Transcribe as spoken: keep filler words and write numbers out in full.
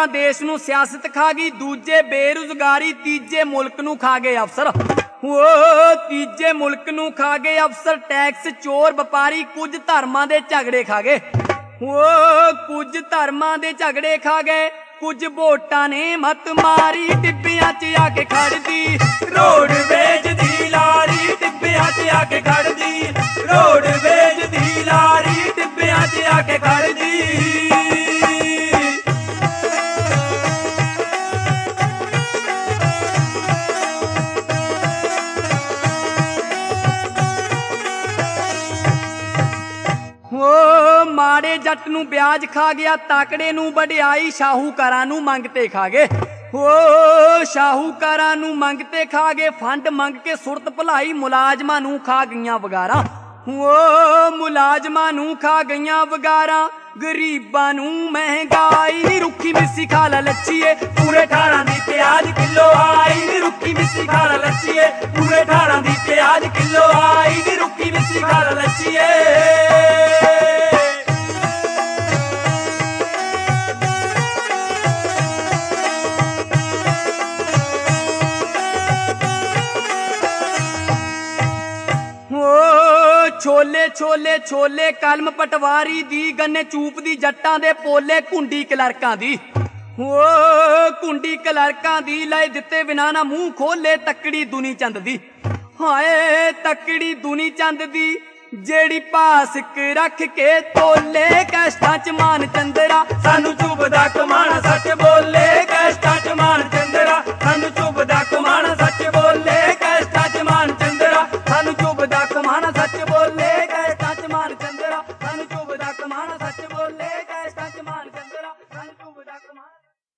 देश नूं सियासत खा गई, दूजे बेरोजगारी, तीजे मुल्क नूं खा गए अफसर। ओ तीजे मुल्क नूं खा गए अफसर, टैक्स चोर व्यापारी, कुछ धर्मां दे झगड़े खा गए। ओ कुछ धर्मां दे झगड़े खा गए, कुछ वोटां ने मत मारी, टिब्बियां च आके खड़दी रोडवेज दी लारी, टिब्बियां च आके खड़दी रोडवेज दी लारी, टिब्बियां च आके खड़दी। माड़े जट नूं ब्याज खा गया, ताकड़े नूं वडियाई, शाहूकारां नूं मंगते खा गए। ओ शाहूकारां नूं मंगते खा गए, फंड मंग के सुरत भलाई, मुलाजमां नूं खा गईयां वगारां। ओ मुलाजमां नूं खा गईयां वगारां, गरीबां नूं महंगाई नी, रुखी मिस्सी खा ला लच्छीए, पूरे अठारह दी प्याज किलो आई नी, रुखी मिस्सी खा ला लच्छीए, पूरे अठारह दी प्याज किलो आई नी, रुखी मिस्सी खा ला लच्छीए। छोले छोले छोले कलम पटवारी दी, गन्ने चूप दी जट्टां दे पोले, कुंडी क्लर्कां दी। ओ कुंडी क्लर्कां दी, लाए दिते बिना ना मूंह खोले, तकड़ी दुनी चंद दी। हाय तकड़ी दुनी चंद दी, जेड़ी पासक रख के तोले, कैस्टां च मान चंदरा, सानू चुभदा कमाना सच बोले, कैस्टां च मान चंदरा, सानू चुभदा कमाना सच बोले, कैस्टां च मान चंदरा, सानू चुभदा कमाना सच बोले, कैस्टां च मान चंदरा, सानू चुभदा कमाना सच बोले, कैस्टां च मान